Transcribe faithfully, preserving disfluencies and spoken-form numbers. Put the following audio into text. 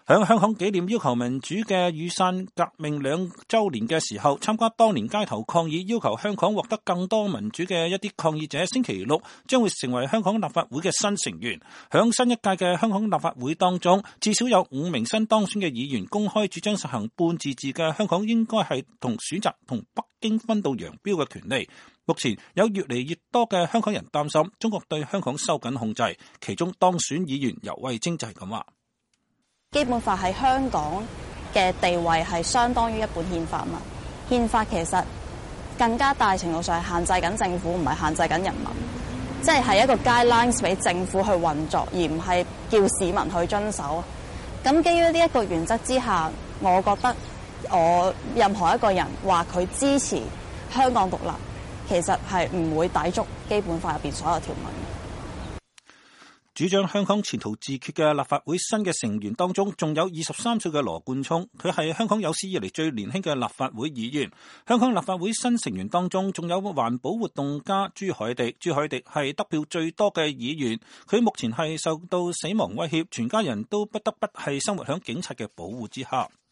響香港紀念要求民主嘅雨傘革命兩週年嘅時候，參加當年街頭抗議要求香港獲得更多民主嘅一啲抗議者，星期六將會成為香港立法會嘅新成員。響新一屆嘅香港立法會當中，至少有五名新當選嘅議員公開主張實行半自治嘅香港應該係同選擇同北京分道揚鑣嘅權利。目前有越嚟越多嘅香港人擔心中國對香港收緊控制，其中當選議員游蕙禎就係咁話。 基本法喺香港嘅地位係相當於一本憲法嘛，憲法其實更加大程度上係限制緊政府，唔係限制緊人民，即係係一個 guidelines 俾政府去運作，而唔係叫市民去遵守。咁基於呢一個原則之下，我覺得我任何一個人話佢支持香港獨立，其實係唔會抵觸基本法入邊所有條文。 主張香港前途自決嘅立法會新嘅成員當中，仲有二十三歲嘅羅冠聰，佢係香港有史以嚟最年輕嘅立法會議員。香港立法會新成員當中，仲有環保活動家朱凱廸，朱凱廸係得票最多嘅議員，佢目前係受到死亡威脅，全家人都不得不係生活喺警察嘅保護之下。